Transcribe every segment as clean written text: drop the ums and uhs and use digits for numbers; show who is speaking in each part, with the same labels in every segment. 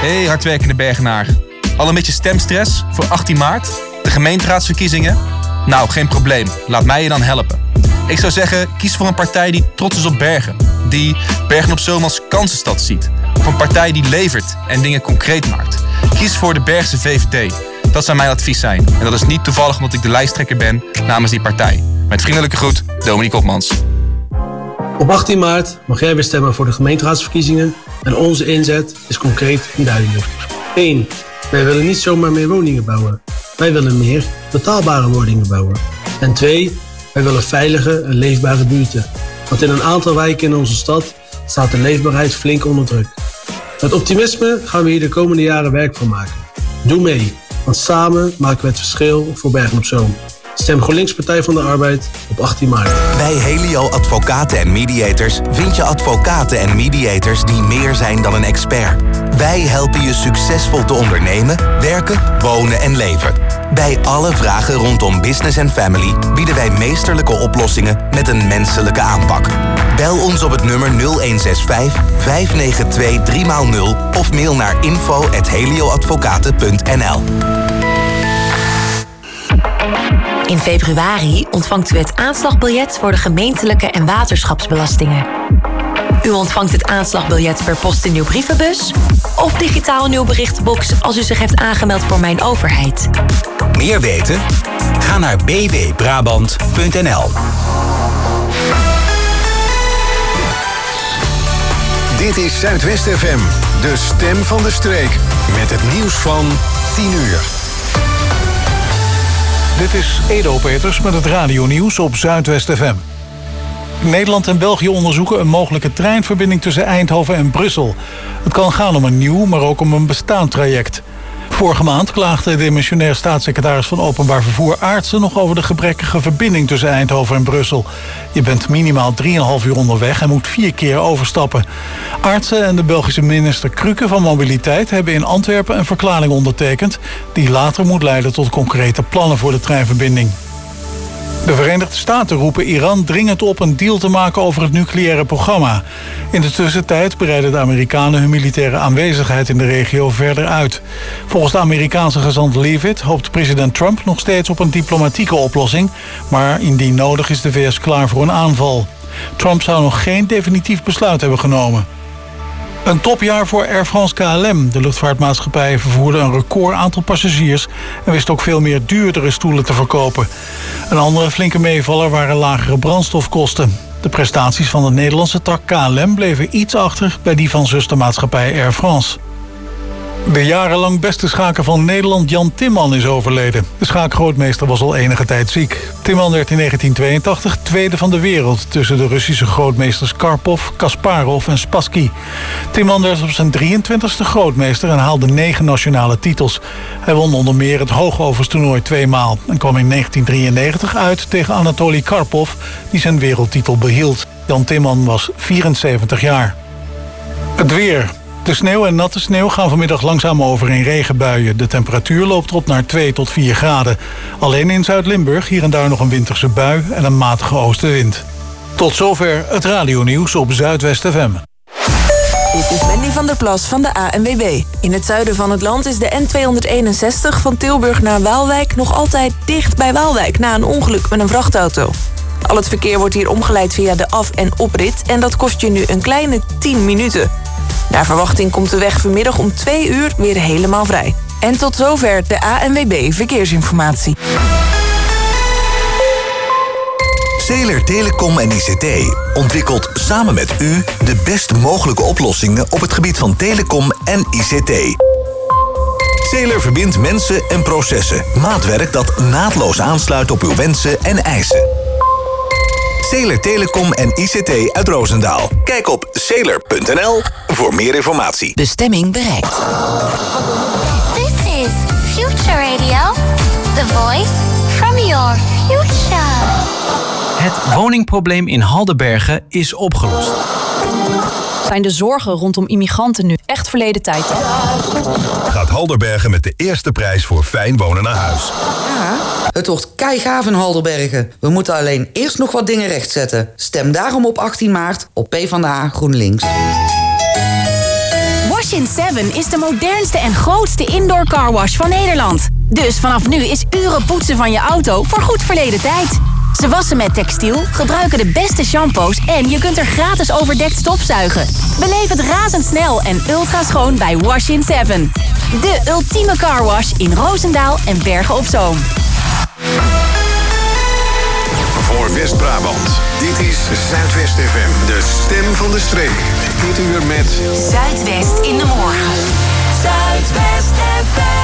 Speaker 1: Hey, hardwerkende Bergenaar. Al een beetje stemstress voor 18 maart? De gemeenteraadsverkiezingen? Nou, geen probleem. Laat mij je dan helpen. Ik zou zeggen, kies voor een partij die trots is op Bergen. Die Bergen op Zoom als kansenstad ziet. Of een partij die levert en dingen concreet maakt. Kies voor de Bergse VVD. Dat zou mijn advies zijn. En dat is niet toevallig omdat ik de lijsttrekker ben namens die partij. Met vriendelijke groet, Dominique Hopmans.
Speaker 2: Op 18 maart mag jij weer stemmen voor de gemeenteraadsverkiezingen. En onze inzet is concreet en duidelijk. 1. Wij willen niet zomaar meer woningen bouwen. Wij willen meer betaalbare woningen bouwen. En 2. Wij willen veilige en leefbare buurten. Want in een aantal wijken in onze stad staat de leefbaarheid flink onder druk. Met optimisme gaan we hier de komende jaren werk van maken. Doe mee, want samen maken we het verschil voor Bergen op Zoom. Stem GroenLinks Partij van de Arbeid op 18 maart.
Speaker 3: Bij Helio Advocaten en Mediators vind je advocaten en mediators die meer zijn dan een expert. Wij helpen je succesvol te ondernemen, werken, wonen en leven. Bij alle vragen rondom business en family bieden wij meesterlijke oplossingen met een menselijke aanpak. Bel ons op het nummer 0165 592 3x0 of mail naar info@helioadvocaten.nl.
Speaker 4: In februari ontvangt u het aanslagbiljet voor de gemeentelijke en waterschapsbelastingen. U ontvangt het aanslagbiljet per post in uw brievenbus of digitaal in uw berichtenbox als u zich heeft aangemeld voor Mijn Overheid.
Speaker 3: Meer weten? Ga naar bwbrabant.nl.
Speaker 5: Dit is Zuidwest FM, de stem van de streek. Met het nieuws van 10 uur.
Speaker 6: Dit is Edo Peters met het radionieuws op Zuidwest FM. Nederland en België onderzoeken een mogelijke treinverbinding tussen Eindhoven en Brussel. Het kan gaan om een nieuw, maar ook om een bestaand traject. Vorige maand klaagde de demissionair staatssecretaris van Openbaar Vervoer Aartsen nog over de gebrekkige verbinding tussen Eindhoven en Brussel. Je bent minimaal 3,5 uur onderweg en moet 4 keer overstappen. Aartsen en de Belgische minister Krukke van Mobiliteit hebben in Antwerpen een verklaring ondertekend die later moet leiden tot concrete plannen voor de treinverbinding. De Verenigde Staten roepen Iran dringend op een deal te maken over het nucleaire programma. In de tussentijd breiden de Amerikanen hun militaire aanwezigheid in de regio verder uit. Volgens de Amerikaanse gezant Leavitt hoopt president Trump nog steeds op een diplomatieke oplossing, maar indien nodig is de VS klaar voor een aanval. Trump zou nog geen definitief besluit hebben genomen. Een topjaar voor Air France KLM. De luchtvaartmaatschappij vervoerde een record aantal passagiers en wist ook veel meer duurdere stoelen te verkopen. Een andere flinke meevaller waren lagere brandstofkosten. De prestaties van de Nederlandse tak KLM bleven iets achter bij die van zustermaatschappij Air France. De jarenlang beste schaker van Nederland, Jan Timman, is overleden. De schaakgrootmeester was al enige tijd ziek. Timman werd in 1982 tweede van de wereld tussen de Russische grootmeesters Karpov, Kasparov en Spassky. Timman werd op zijn 23e grootmeester en haalde 9 nationale titels. Hij won onder meer het hoogoverstoernooi 2 maal en kwam in 1993 uit tegen Anatoly Karpov, die zijn wereldtitel behield. Jan Timman was 74 jaar. Het weer. De sneeuw en natte sneeuw gaan vanmiddag langzaam over in regenbuien. De temperatuur loopt op naar 2 tot 4 graden. Alleen in Zuid-Limburg hier en daar nog een winterse bui en een matige oostenwind. Tot zover het radionieuws op Zuidwest FM.
Speaker 7: Dit is Wendy van der Plas van de ANWB. In het zuiden van het land is de N261 van Tilburg naar Waalwijk nog altijd dicht bij Waalwijk na een ongeluk met een vrachtauto. Al het verkeer wordt hier omgeleid via de af- en oprit en dat kost je nu een kleine 10 minuten. Naar verwachting komt de weg vanmiddag om 2 uur weer helemaal vrij. En tot zover de ANWB Verkeersinformatie.
Speaker 3: Zeler Telecom en ICT ontwikkelt samen met u de best mogelijke oplossingen op het gebied van telecom en ICT. Zeler verbindt mensen en processen. Maatwerk dat naadloos aansluit op uw wensen en eisen. Zeler Telecom en ICT uit Roosendaal. Kijk op zeler.nl voor meer informatie.
Speaker 4: Bestemming bereikt.
Speaker 8: This is Future Radio. The voice from your future.
Speaker 9: Het woningprobleem in Haldenbergen is opgelost.
Speaker 10: Zijn de zorgen rondom immigranten nu echt verleden tijd?
Speaker 5: Gaat Haldenbergen met de eerste prijs voor fijn wonen naar huis.
Speaker 11: Ja, het wordt keigaaf in Haldenbergen. We moeten alleen eerst nog wat dingen rechtzetten. Stem daarom op 18 maart op PvdA GroenLinks.
Speaker 12: Wash-in 7 is de modernste en grootste indoor carwash van Nederland. Dus vanaf nu is uren poetsen van je auto voor goed verleden tijd. Ze wassen met textiel, gebruiken de beste shampoos en je kunt er gratis overdekt stofzuigen. Beleef het razendsnel en ultra schoon bij Wash-in 7. De ultieme carwash in Roosendaal en Bergen op Zoom.
Speaker 5: Voor West-Brabant, dit is Zuidwest FM, de stem van de streek. Dit uur met
Speaker 4: Zuidwest in de morgen. Zuidwest FM.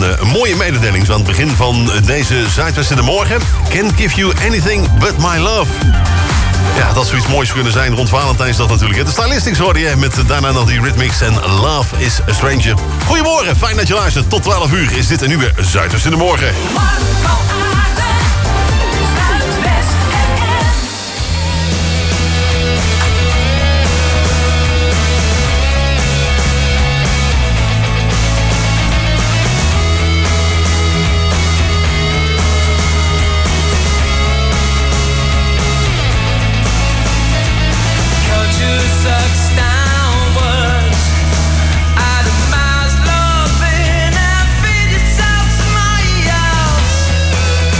Speaker 13: een mooie mededeling aan het begin van deze Zuidwest in de Morgen. Can't give you anything but my love. Ja, dat zoiets moois kunnen zijn rond Valentijnsdag natuurlijk. De Stylistics hoorde je met daarna nog die Rhythmics en Love is a Stranger. Goedemorgen, fijn dat je luistert. Tot 12 uur is dit en nu weer Zuidwest in de Morgen.
Speaker 14: Out of miles loving and feed yourself somebody else.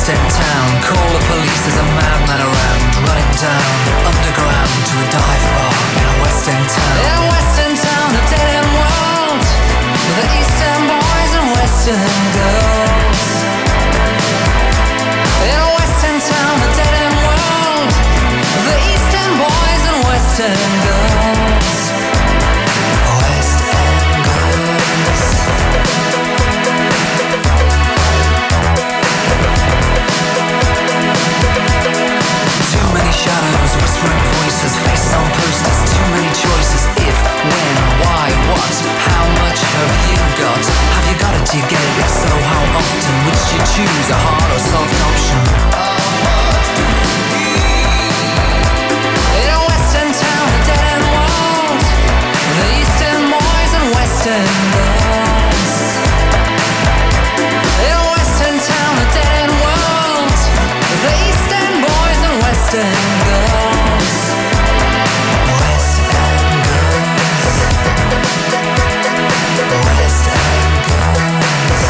Speaker 14: West End town. Call the police, there's a madman around. Running down underground to a dive bar in a West End town. In a West End town, a dead end world. The Eastern boys and Western girls. In a West End town, a dead end world. The Eastern boys and Western girls. West End girls. Too many shadows, whispering voices, faces on posters. Too many choices. If, when, why, what? How much have you got? Have you got it? Do you get it? If so, how often? Which do you choose? A hard or soft option? In a Western town, a dead end world. The Eastern boys and Western girls. In a Western town, a dead end world. The Eastern boys and Western girls. West End girls. West End girls.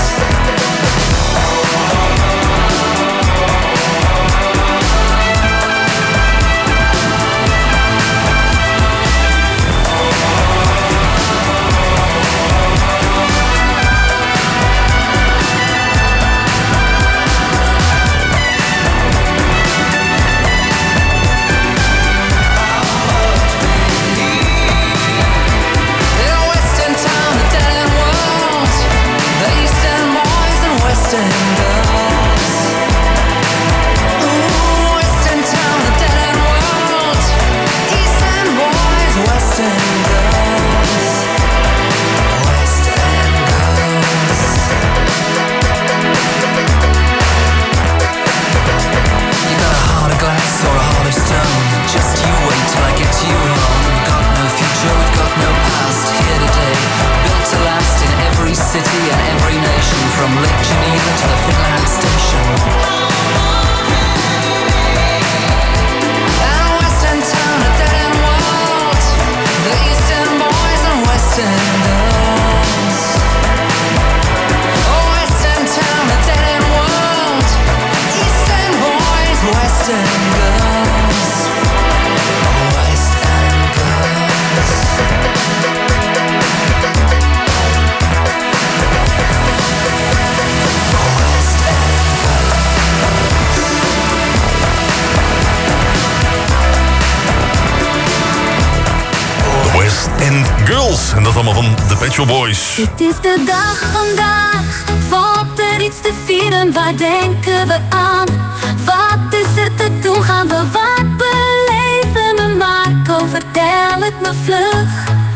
Speaker 13: En dat allemaal van de Pet Shop Boys.
Speaker 15: Het is de dag vandaag, valt er iets te vieren, waar denken we aan? Wat is er te doen, gaan we wat beleven? Me Marco, vertel het me vlug.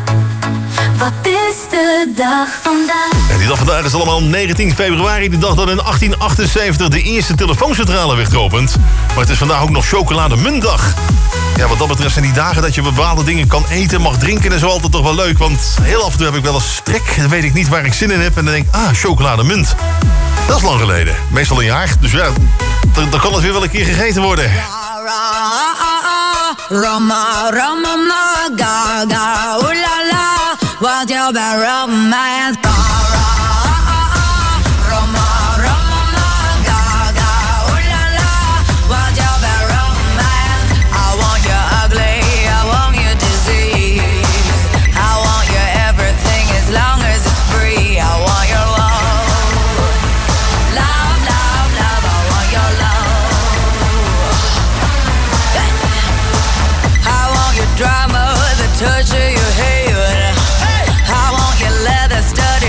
Speaker 15: Wat is de dag vandaag?
Speaker 13: En die dag vandaag is allemaal 19 februari, de dag dat in 1878 de eerste telefooncentrale werd geopend. Maar het is vandaag ook nog chocolademuntdag. Ja, wat dat betreft zijn die dagen dat je bepaalde dingen kan eten, mag drinken en zo altijd toch wel leuk. Want heel af en toe heb ik wel eens trek, dan weet ik niet waar ik zin in heb. En dan denk ik, chocolademunt. Dat is lang geleden. Meestal een jaar. Dus ja, dan kan het weer wel een keer gegeten worden.
Speaker 16: Rama, rama, ga, ga, ooh la la, what you been romance? Touch of your hair, I want your leather stud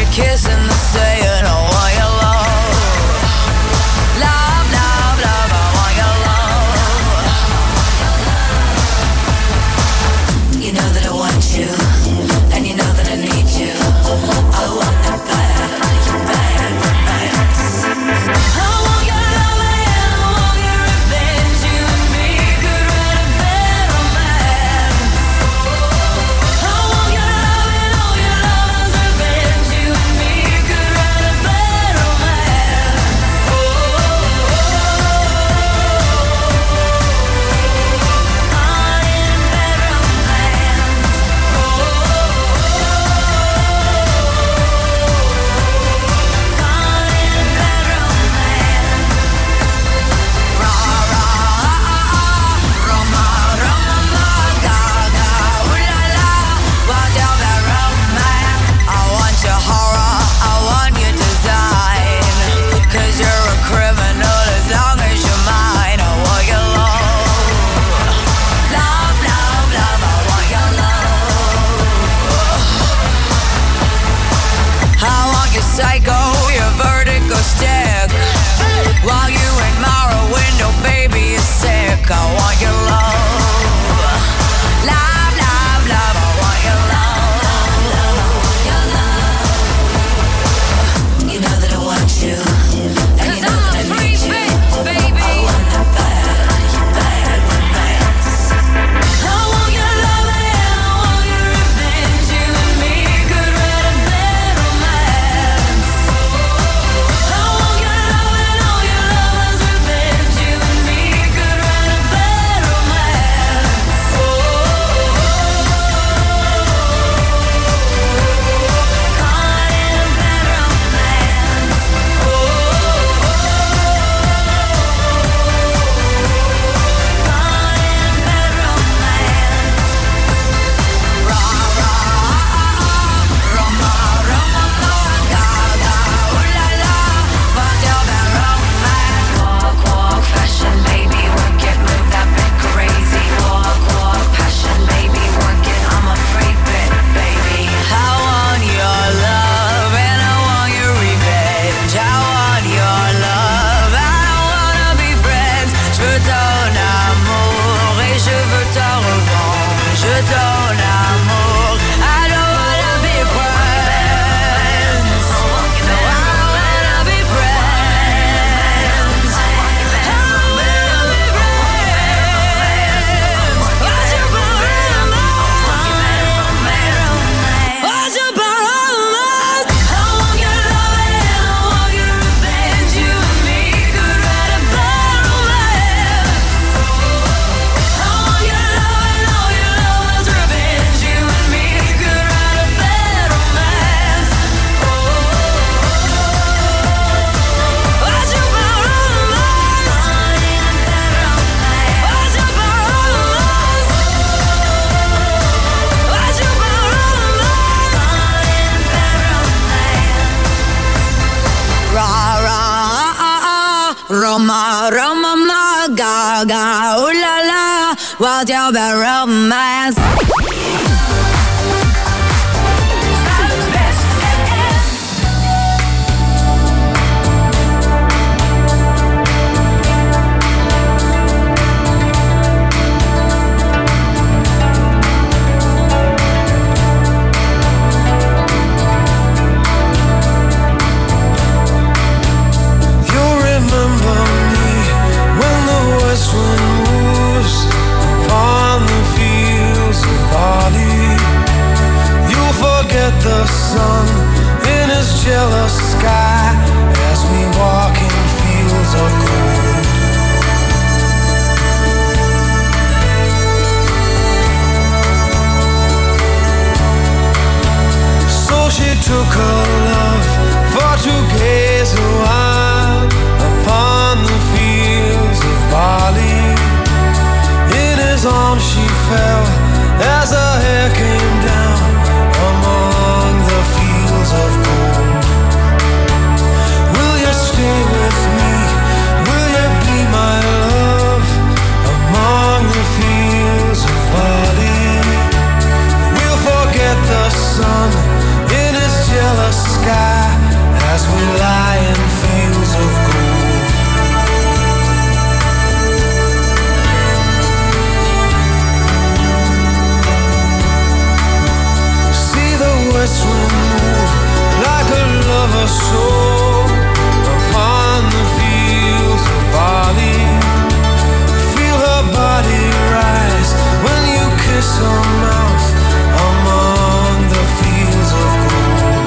Speaker 16: ton amour. I don't wanna be friends. No, I don't wanna be friends. I wanna be friends. What's your romance? What's your romance? I want your love and I want your revenge. You and me could write a bad romance. I want your love and all your love's revenge. You and me could write a bad romance. What's your romance? What's your romance? What's your romance? Ra ra Roma Roma ma ga ga ooh la la. What's your bad romance?
Speaker 17: You'll remember me when the west wind moves upon the fields of barley. You'll forget the sun in his jealous sky as we walk in fields of gold. So she took her love for to gaze a while upon the fields of barley. In his arms she fell as her hair came down among the fields of gold. Will you stay with me? Will you be my love among the fields of barley? We'll forget the sun in his jealous sky as we lie in fields of gold. See the west wind move like a lover's soul upon the fields of barley. Feel her body rise when you kiss her mouth among the fields of gold.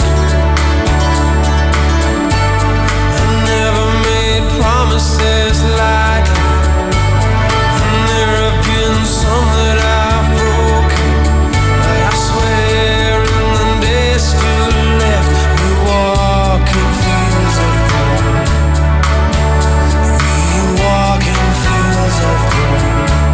Speaker 17: I never made promises lightly, and there have been some that I've broken. But I swear in the days still left, we walk in fields of gold. We walk in fields of gold.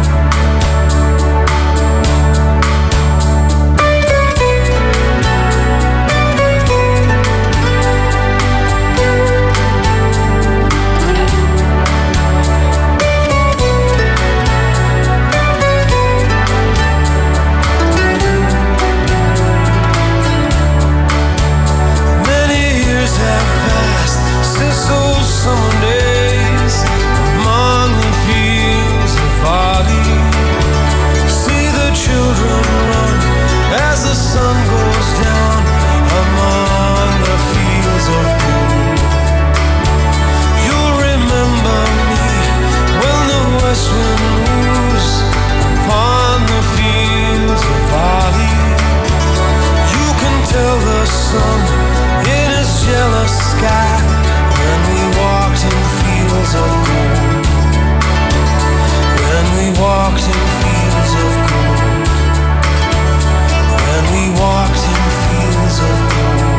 Speaker 17: Many years have passed since those summer days among the fields of barley. See the children run as the sun goes down among the fields of gold. You'll remember me when the west wind moves upon the fields of barley. You can tell the sun in his jealous sky when we walked in fields of gold. When we walked in fields of gold. When we walked in fields of gold.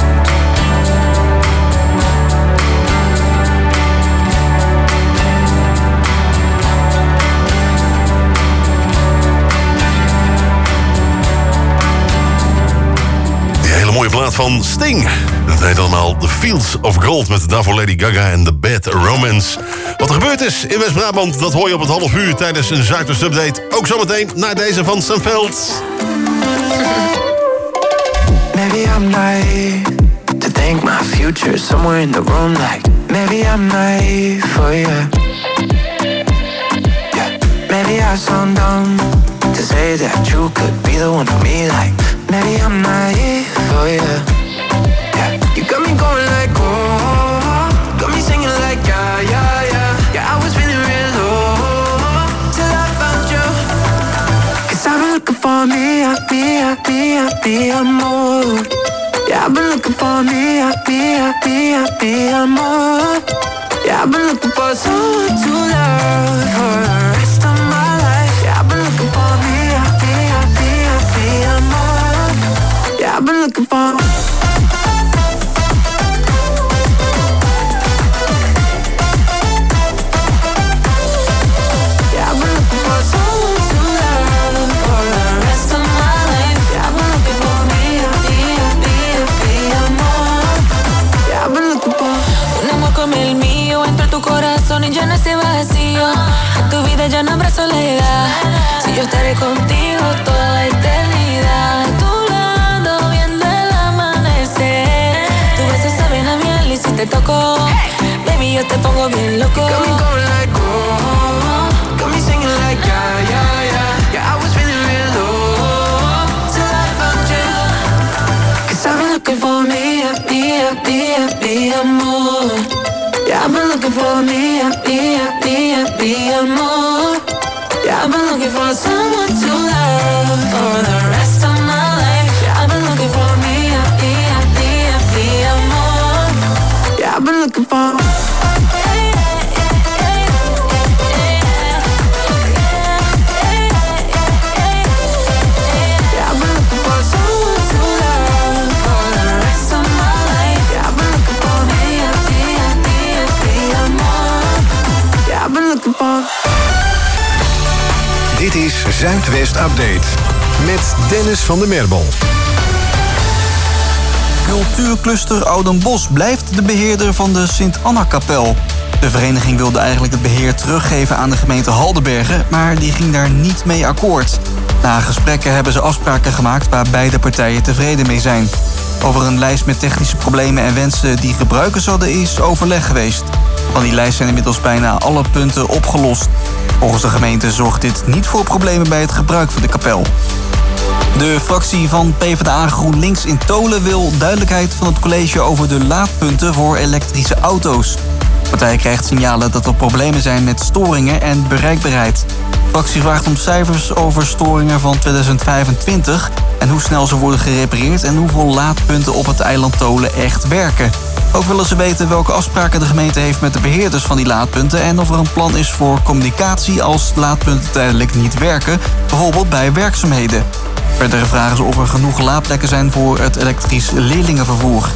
Speaker 13: Die hele mooie plaat van Sting. Dat heet allemaal The Fields of Gold met daarvoor Lady Gaga en The Bad Romance. Wat er gebeurd is in West-Brabant, dat hoor je op het half uur tijdens een Zuidwest Update. Ook zometeen naar deze van Sam Veld.
Speaker 18: Maybe I'm naive to think my future somewhere in the room. Like maybe I'm naive for you. Yeah. Maybe I sound dumb to say that you could be the one for me. Like, maybe I'm naive, oh yeah. You got me going like, oh, got me singing like, yeah, yeah, yeah. Yeah, I was feeling real low till I found you. Cause I've been looking for me, more. Yeah, I've been looking for me, more. Yeah, I've been looking for someone to love for the rest of my life. Yeah, I've been looking for me, more. Yeah, I've been looking for.
Speaker 15: El mío entre tu corazón y llena ese vacío. En tu vida ya no habrá soledad. Si yo estaré contigo toda la eternidad. A tu lado viendo el amanecer. Tus besos saben a miel y si te toco, baby, yo te pongo bien loco.
Speaker 18: Got me going like, oh, got me singing like, yeah, yeah, yeah. Yeah, I was feeling real low till I found you. Cause I've been looking for me, more. Yeah, I've been looking for me, more. Yeah, I've been looking for someone to love for the rest of my life. Yeah, I've been looking for me, more. Yeah, I've been looking for.
Speaker 5: Dit is Zuidwest Update met Dennis van der Merbel.
Speaker 19: Cultuurcluster Oudenbosch blijft de beheerder van de Sint-Anna-kapel. De vereniging wilde eigenlijk het beheer teruggeven aan de gemeente Haldenbergen, maar die ging daar niet mee akkoord. Na gesprekken hebben ze afspraken gemaakt waar beide partijen tevreden mee zijn. Over een lijst met technische problemen en wensen die gebruikers hadden is overleg geweest. Van die lijst zijn inmiddels bijna alle punten opgelost. Volgens de gemeente zorgt dit niet voor problemen bij het gebruik van de kapel. De fractie van PvdA GroenLinks in Tolen wil duidelijkheid van het college over de laadpunten voor elektrische auto's. De partij krijgt signalen dat er problemen zijn met storingen en bereikbaarheid. De fractie vraagt om cijfers over storingen van 2025 en hoe snel ze worden gerepareerd en hoeveel laadpunten op het eiland Tolen echt werken. Ook willen ze weten welke afspraken de gemeente heeft met de beheerders van die laadpunten en of er een plan is voor communicatie als laadpunten tijdelijk niet werken, bijvoorbeeld bij werkzaamheden. Verder vragen ze of er genoeg laadplekken zijn voor het elektrisch leerlingenvervoer.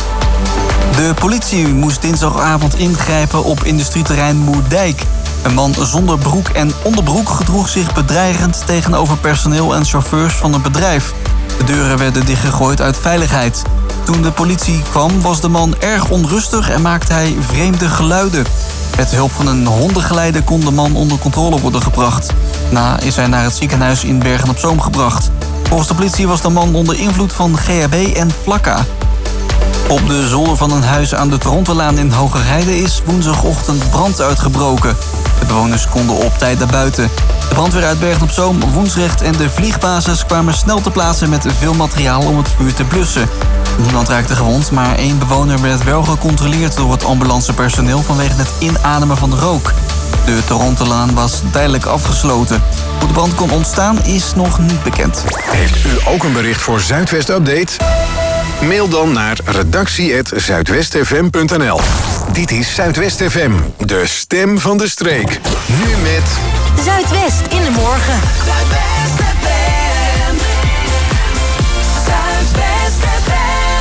Speaker 19: De politie moest dinsdagavond ingrijpen op industrieterrein Moerdijk. Een man zonder broek en onderbroek gedroeg zich bedreigend tegenover personeel en chauffeurs van het bedrijf. De deuren werden dichtgegooid uit veiligheid. Toen de politie kwam was de man erg onrustig en maakte hij vreemde geluiden. Met hulp van een hondengeleider kon de man onder controle worden gebracht. Daarna is hij naar het ziekenhuis in Bergen-op-Zoom gebracht. Volgens de politie was de man onder invloed van GHB en Flakka. Op de zolder van een huis aan de Torontolaan in Hogerheide is woensdagochtend brand uitgebroken. De bewoners konden op tijd naar buiten. De brandweer uit Bergen-op-Zoom, Woensrecht en de vliegbasis kwamen snel te plaatsen met veel materiaal om het vuur te blussen. Niemand raakte gewond, maar 1 bewoner werd wel gecontroleerd door het ambulancepersoneel vanwege het inademen van rook. De Torontolaan was tijdelijk afgesloten. Hoe de brand kon ontstaan is nog niet bekend.
Speaker 5: Heeft u ook een bericht voor Zuidwest Update? Mail dan naar redactie@zuidwestfm.nl. Dit is Zuidwest FM, de stem van de streek. Nu met
Speaker 12: Zuidwest in de morgen.
Speaker 16: Zuidwest FM. Zuidwest FM.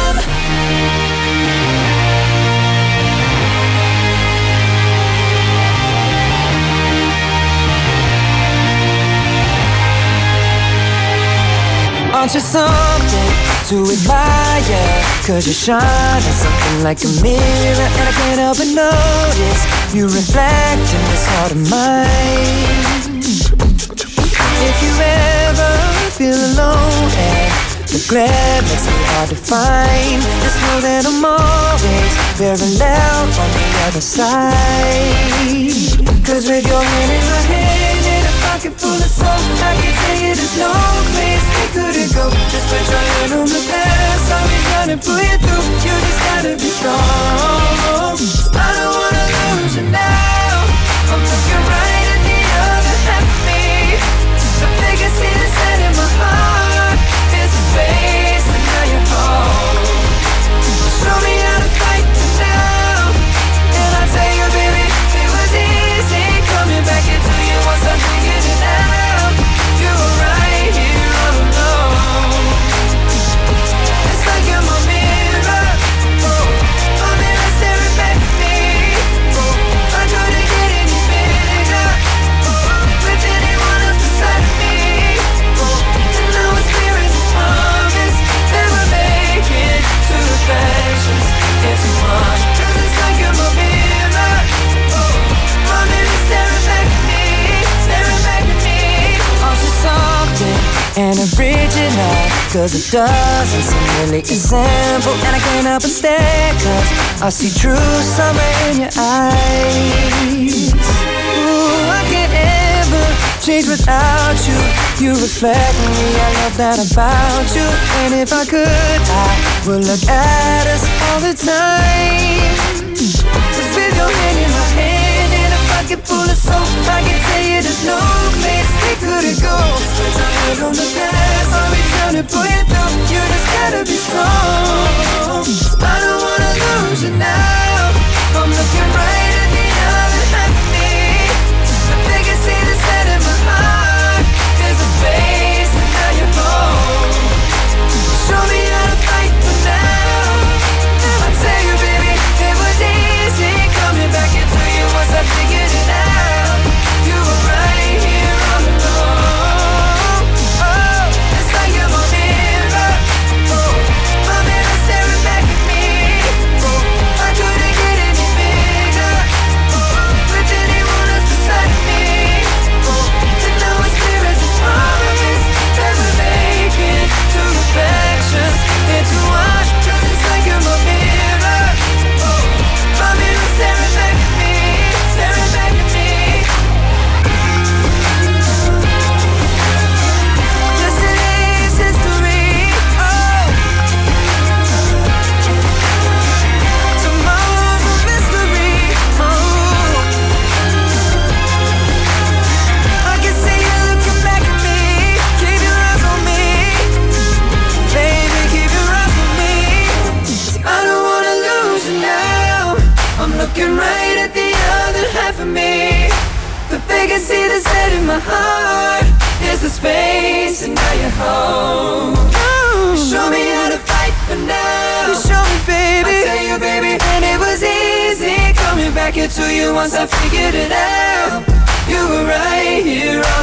Speaker 14: Aren't you something to admire? 'Cause you shine on something like a mirror, and I can't help but notice you reflect in this heart of mine. If you ever feel alone and the glare makes me hard to find, just know that I'm always very loud on the other side. 'Cause with your hand in my hand and a pocket full of soul, I can tell you
Speaker 16: to pull you through. You just gotta be strong. I don't wanna lose you now. I'm looking right at the other half of me. The biggest see the set in my heart is a space, and now you're home. Show me how to fight now, and I tell you, baby, it was easy coming back into you once I figured it out. You were right here all alone. It's like you're my mirror, my mirror staring back at me. I couldn't get any bigger with anyone else beside me. And now it's clear as a promise that we're making two reflections into one. 'Cause it's like you're my mirror, my mirror staring back at me, staring back at me. Onto something and original, 'cause it doesn't seem really as simple. And I can't help but stare, 'cause I see true summer in your eyes. Ooh, I can't ever change without you. You reflect me, I love that about you. And if I could, I would look at us all the time. 'Cause with your hand in my hand and a pocket full of soap, I can tell you there's no place we couldn't go. Switch our head on the past, I'll be trying to pull you through. You just gotta be strong. I don't wanna lose you now. I'm looking right at the other half of me. The biggest see the set in my heart is a space, and now you're home. Show me how to fight for now. I tell you, baby, it was easy coming back into you once I figured it out. You were right here all alone. Oh, it's like you're my mirror, my mirror staring back at me. I couldn't get any bigger with anyone else beside me. And now it's clear as a promise that we're making two reflections into one. 'Cause it's like you're my mirror, my mirror staring back at me, staring back at me. Yesterday's history, tomorrow's a mystery. I can see you looking back at me. Keep your eyes on me, baby, keep your eyes on me. I don't wanna lose you now. I'm looking right at the other half of me. The biggest see the set in my heart is the space, and now you're home. You show me how to fight for now. You show me, baby. I tell you, baby, and it was easy coming back into you once I figured it out. You were right here all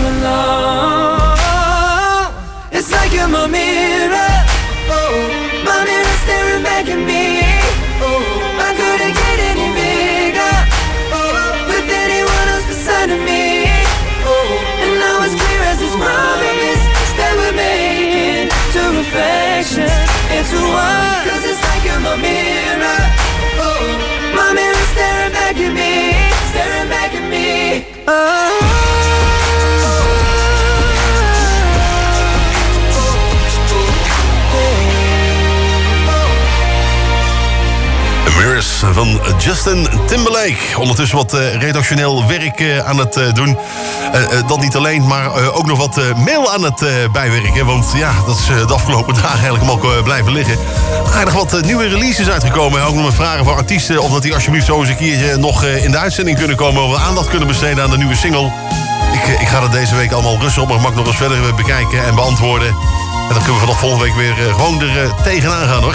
Speaker 16: along. It's like you're my mirror, my mirror staring back at me. I couldn't get any bigger with anyone else beside of me. And now it's clear as this promise that we're making two reflections into one. 'Cause it's like you're my mirror, my mirror staring back at me, staring back at me.
Speaker 13: Mirrors van Justin Timberlake. Ondertussen wat redactioneel werk aan het doen. Dat niet alleen, maar ook nog wat mail aan het bijwerken. Want ja, dat is de afgelopen dagen eigenlijk ook blijven liggen. Aardig wat nieuwe releases uitgekomen. Ook nog met vragen van artiesten of dat die alsjeblieft zo eens een keer nog in de uitzending kunnen komen. Of we aandacht kunnen besteden aan de nieuwe single. Ik ga dat deze week allemaal rustig op mijn gemak nog eens verder bekijken en beantwoorden. En dan kunnen we vanaf volgende week weer gewoon er tegenaan gaan, hoor.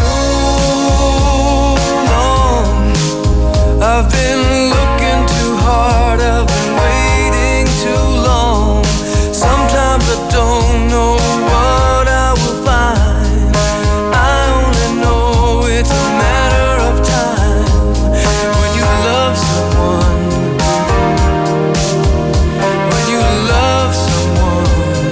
Speaker 17: I've been looking too hard, I've been waiting too long. Sometimes I don't know what I will find. I only know it's a matter of time. When you love someone, when you love someone,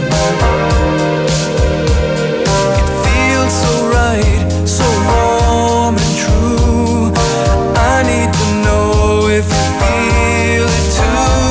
Speaker 17: it feels so right, so warm and true. I need to know if you feel it too.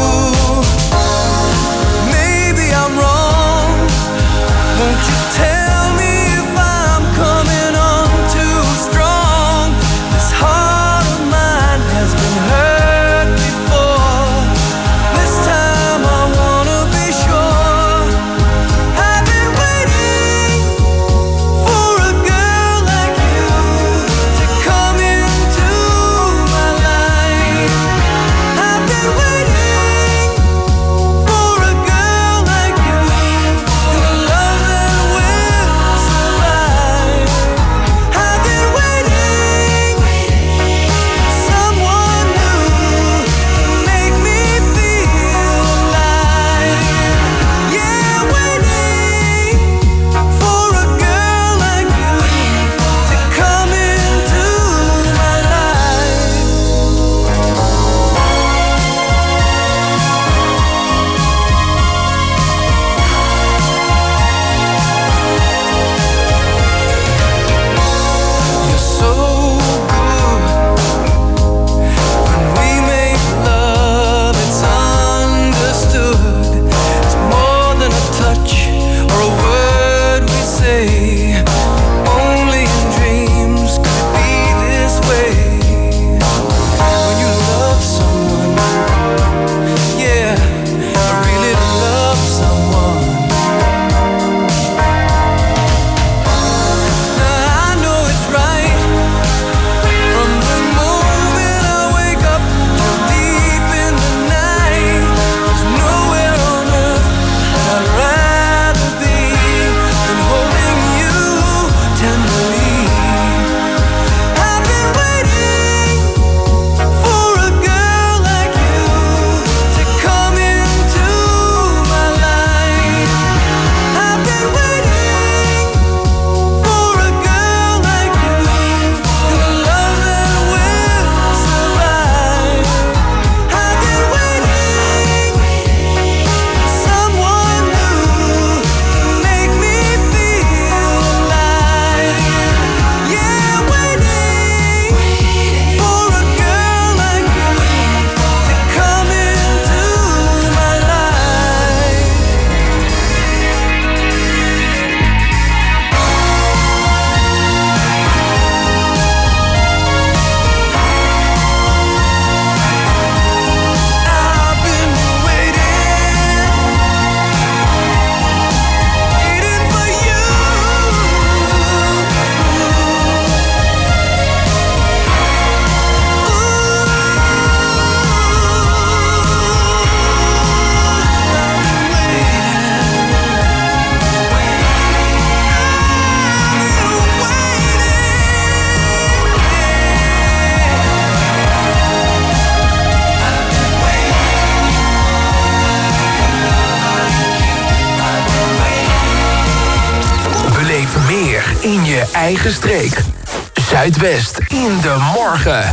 Speaker 20: in je eigen streek. Zuidwest in de morgen.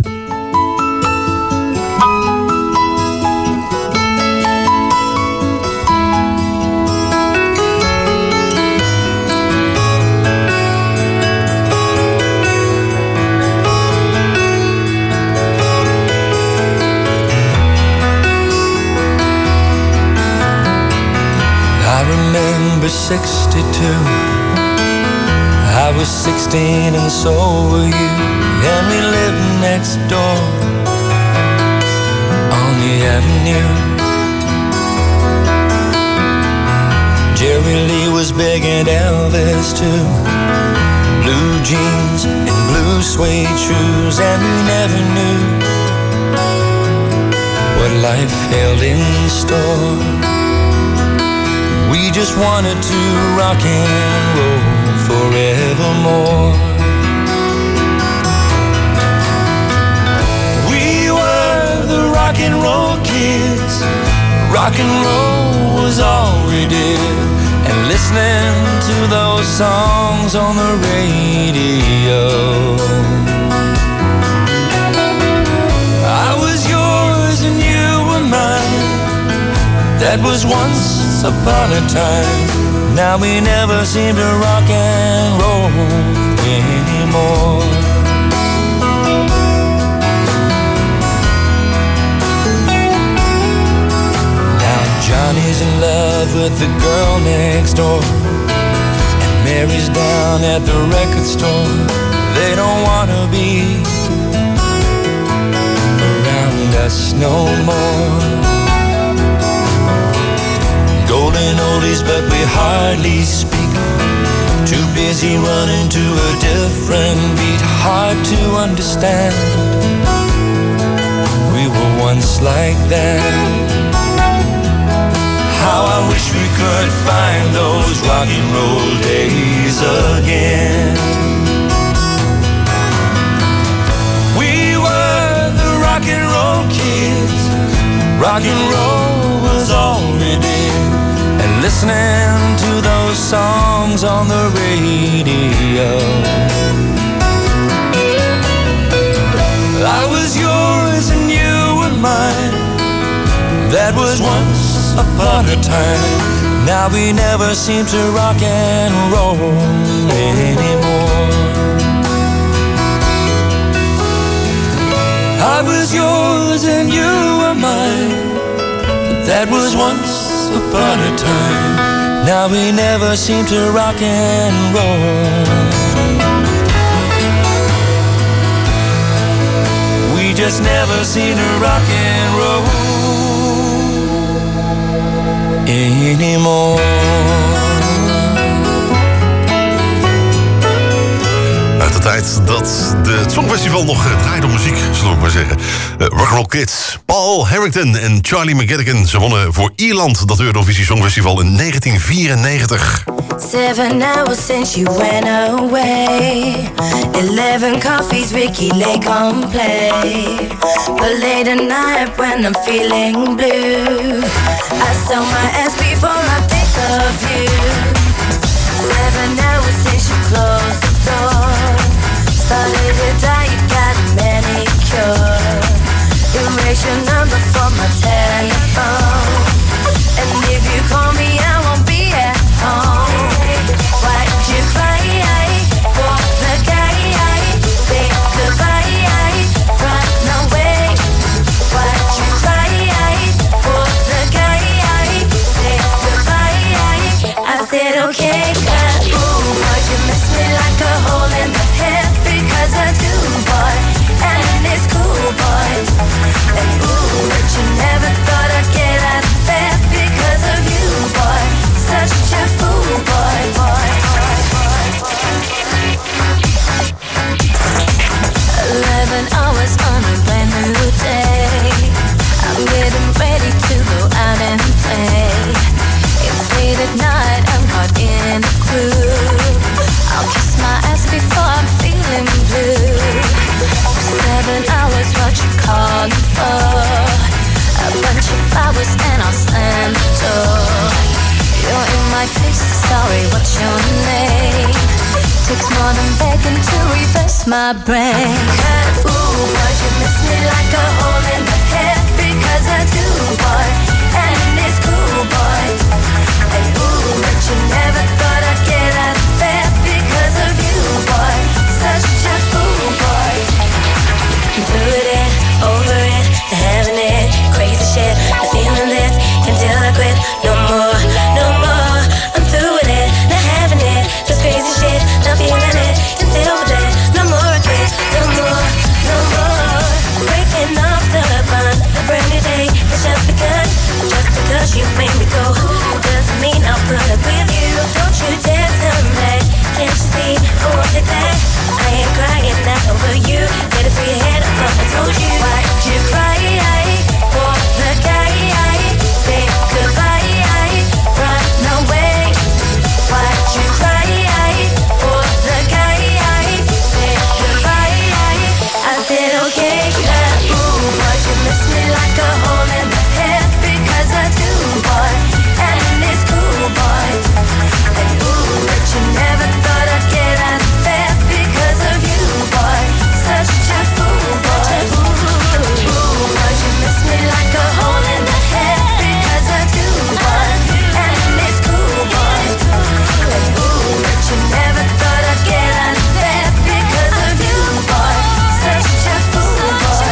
Speaker 17: I remember 62. I was 16 and so were you, and we lived next door on the avenue. Jerry Lee was big and Elvis too. Blue jeans and blue suede shoes, and we never knew what life held in store. We just wanted to rock and roll forevermore. We were the rock and roll kids. Rock and roll was all we did. And listening to those songs on the radio. I was yours and you were mine. That was once upon a time. Now we never seem to rock and roll anymore. Now Johnny's in love with the girl next door, and Mary's down at the record store. They don't want to be around us no more. Golden oldies, but we hardly speak. Too busy running to a different beat. Hard to understand. We were once like that. How I wish we could find those rock and roll days again. We were the rock and roll kids. Rock and roll was all we did. And listening to those songs on the radio. I was yours and you were mine. That was once upon a time. Now we never seem to rock and roll anymore. I was yours and you were mine. That was once upon a time. Now we never seem to rock and roll. We just never seem to rock and roll anymore.
Speaker 13: Uit de tijd dat het Songfestival nog draaide om muziek, zullen we maar zeggen. Rock'n'Roll Kids, Paul Harrington en Charlie McGettigan. Ze wonnen voor Ierland dat Eurovisie Songfestival in 1994.
Speaker 15: 7 hours since you went away. 11 coffees, Ricky Lake on play. But late at night when I'm feeling blue, I sell my ass before I think of you. 7 hours since you closed the door. Started to die, you got a manicure. Erase your number from my telephone. And if you call me, I won't be at home. Why'd you cry for the guy? Say goodbye, run away. Why'd you cry for the guy? Say goodbye. I said okay, 'cause ooh, boy, you miss me like a hole in the head. Because I do, boy, and it's cool, boy. And ooh, but you never thought I'd get out of bed because of you, boy. Such a fool, boy, boy. 11 hours on a brand new day. I'm getting ready to go out and play. It's late at night, I'm caught in a groove. I'll kiss my ass before I'm feeling blue. 7 hours, what you calling for? A bunch of flowers and I'll slam the door. You're in my face, sorry, what's your name? Takes more than begging to reverse my brain. Ooh, but you miss me like a hole in the head, because I do, boy, and it's cool, boy. And ooh, but you never thought I'd get out of bed because of you, boy. Such a fool, boy. I'm through with it, over it, the having it, crazy shit, the feeling this, until I quit, no more, no more. I'm through with it, not having it, this crazy shit, not feeling it, until we're dead, no more I quit, no more, no more. Breaking off the bond, a brand new day has just begun. Just because you made me go, doesn't mean I'll put up with you. Don't you dare tell me that, can't you see, I won't take that. I ain't crying not over you, get it through your head, I thought I told you. Why'd you cry for the guy? Say goodbye, run away. Why'd you cry for the guy? Say goodbye. I said okay, ooh, but you miss me like a hole in the head, because I do, boy, and it's cool, boy. And ooh, but you never thought I'd get out of bed because of you, boy. Such a fool, boy. Ooh, but you miss me like a hole in the head, because I do, boy, and it's cool, boy. And ooh, but you never thought I'd get out of bed because of you, boy. Such a fool, boy.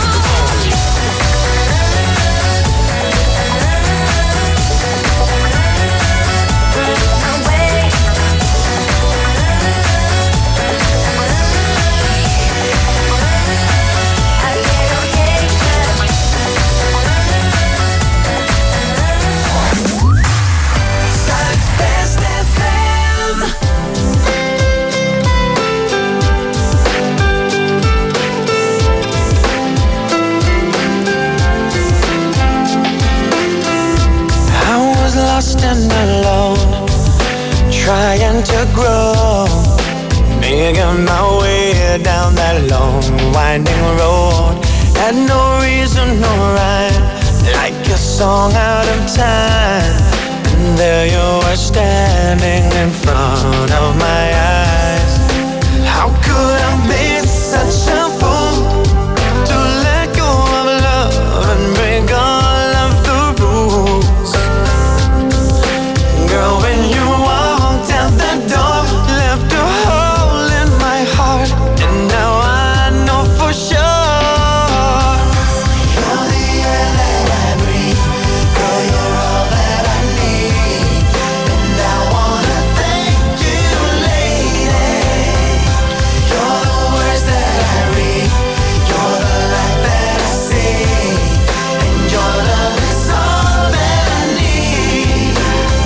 Speaker 17: Lost and alone, trying to grow, making my way down that long winding road. Had no reason, no rhyme, like a song out of time. And there you were standing in front of my eyes. How could I be such a fool to let go of love and break all of the rules? Girl, when you walked out the door, left a hole in my heart, and now I know for sure you're the air that I breathe. Girl, you're all that I need, and I wanna thank you, lady. You're the words that I read, you're the light that I see, and your love is all that I need.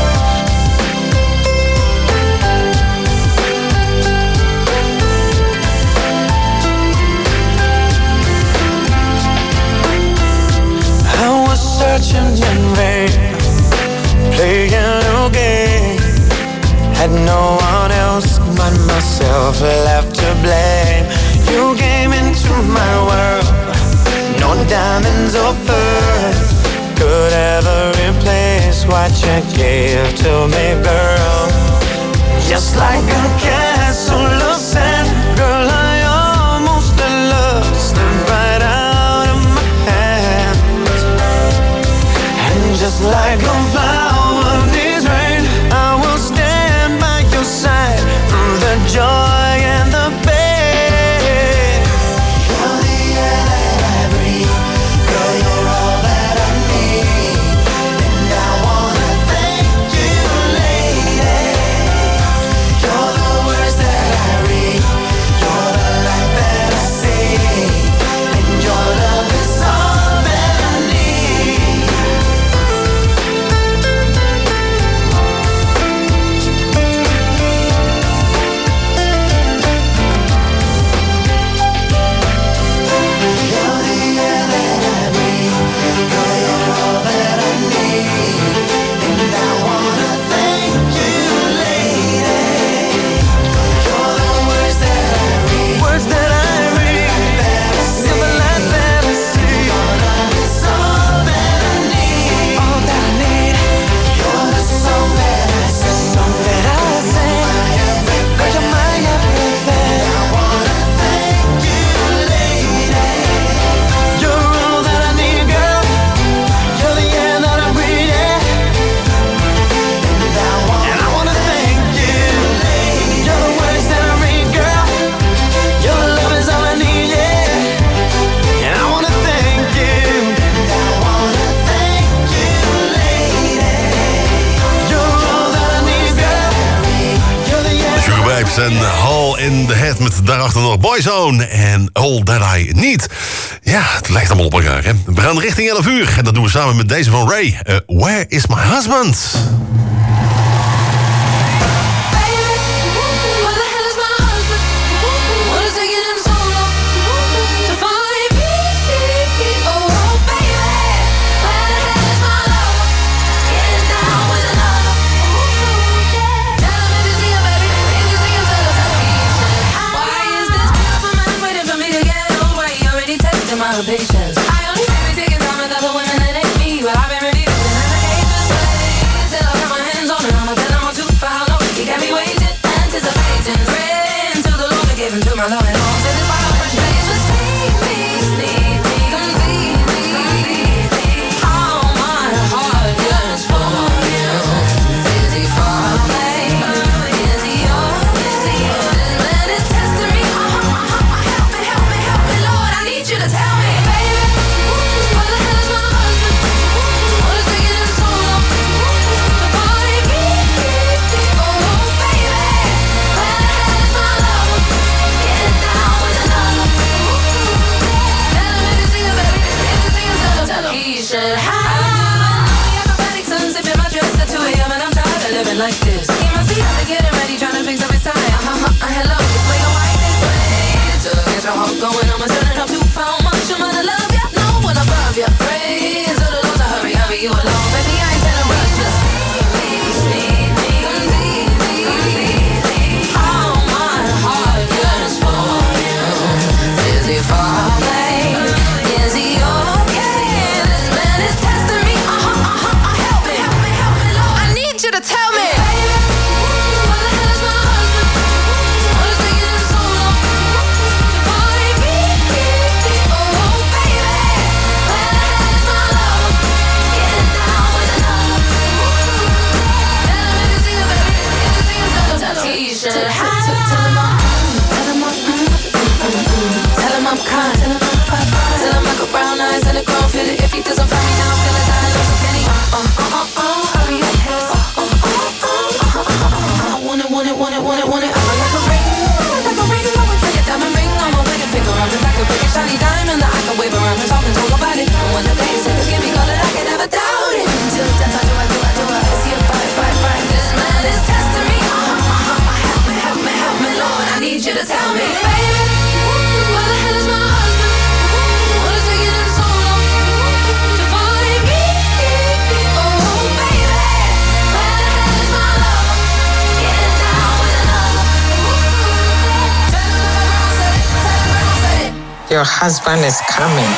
Speaker 17: I was searching in vain, playing a game. Had no one else but myself left to blame. You came into my world, no diamonds or pearls could ever replace what you gave to me, girl. Just like a castle of sand, girl, I almost let love slip right out of my hands. And just like a flower needs rain, I will stand by your side through the joy and the pain. You're the air that I breathe, girl, you're all that I need, and I wanna thank you, lady. You're the words
Speaker 13: en Hall in the Head met daarachter nog Boyzone en All That I Need. Ja, het lijkt allemaal op elkaar, hè? We gaan richting 11 uur en dat doen we samen met deze van Ray. Where is my husband?
Speaker 16: Patience. I only be taking time with other women that ain't me, but I've been reviewed in an anxious way. Till I got my hands on it, I'ma tell him I'm too for how long he got me waiting, anticipating, praying to the Lord to give him to my Lord and all to this fire fresh place. Just sneak me, complete me. How my heart yearns for you. Is he far away? Is he yours? This man is testing me. Help me, Lord, I need you to tell me. Like this, he must be out to getting ready, trying to fix up his tie. Hello, it's way to white this way. To get your heart going, I'ma turn it up to how much I'm gonna love ya. No one above ya. Praise to the Lord to hurry, you alone, baby. I ain't telling rush. Just need me, how my heart yearns for you. Is he far away? Is he okay? This man is testing me. Help me, Lord. I need you to tell me. If he doesn't find me now, I'm gonna die. Hurry up. Want it. I'm like a ring. Like a diamond ring on my wedding finger. I'm just like a big shiny diamond that I can wave around and talk about it. And when the day is here, give me call it, I can never doubt it. Until death, I do. I see it, bye. This man is testing me. Help me, Lord. I need you to tell me, baby. Where the hell is my husband? What is taking him so long to find me? Oh, baby. Where the hell is my lover? Getting down with another.
Speaker 21: Your husband is coming.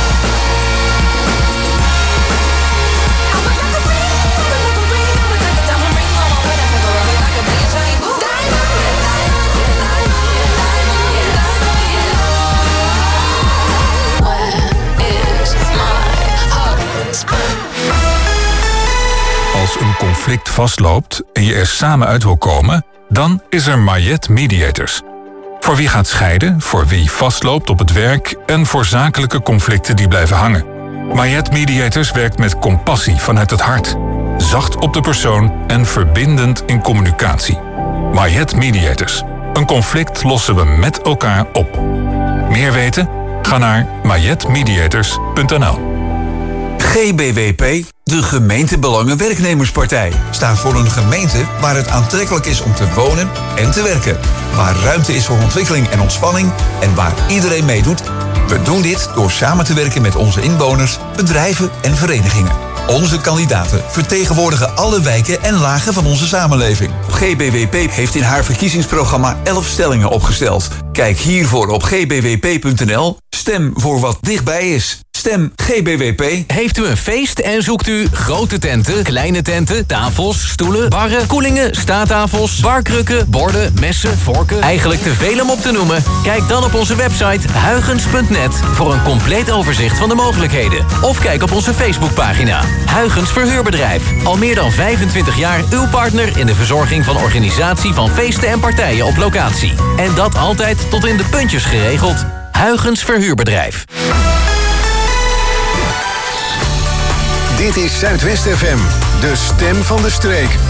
Speaker 22: Als een conflict vastloopt en je er samen uit wil komen, dan is er Mayet Mediators. Voor wie gaat scheiden, voor wie vastloopt op het werk en voor zakelijke conflicten die blijven hangen. Mayet Mediators werkt met compassie vanuit het hart, zacht op de persoon en verbindend in communicatie. Mayet Mediators. Een conflict lossen we met elkaar op. Meer weten? Ga naar mayetmediators.nl.
Speaker 3: GBWP, de Gemeentebelangen-Werknemerspartij, staat voor een gemeente waar het aantrekkelijk is om te wonen en te werken. Waar ruimte is voor ontwikkeling en ontspanning en waar iedereen meedoet. We doen dit door samen te werken met onze inwoners, bedrijven en verenigingen. Onze kandidaten vertegenwoordigen alle wijken en lagen van onze samenleving. GBWP heeft in haar verkiezingsprogramma 11 stellingen opgesteld. Kijk hiervoor op gbwp.nl. Stem voor wat dichtbij is. Stem GBWP.
Speaker 9: Heeft u een feest en zoekt u grote tenten, kleine tenten, tafels, stoelen, barren, koelingen, staattafels, barkrukken, borden, messen, vorken? Eigenlijk te veel om op te noemen? Kijk dan op onze website huygens.net voor een compleet overzicht van de mogelijkheden. Of kijk op onze Facebookpagina. Huygens Verhuurbedrijf. Al meer dan 25 jaar uw partner in de verzorging van organisatie van feesten en partijen op locatie. En dat altijd tot in de puntjes geregeld. Huygens Verhuurbedrijf.
Speaker 5: Dit is Zuidwest FM, de stem van de streek.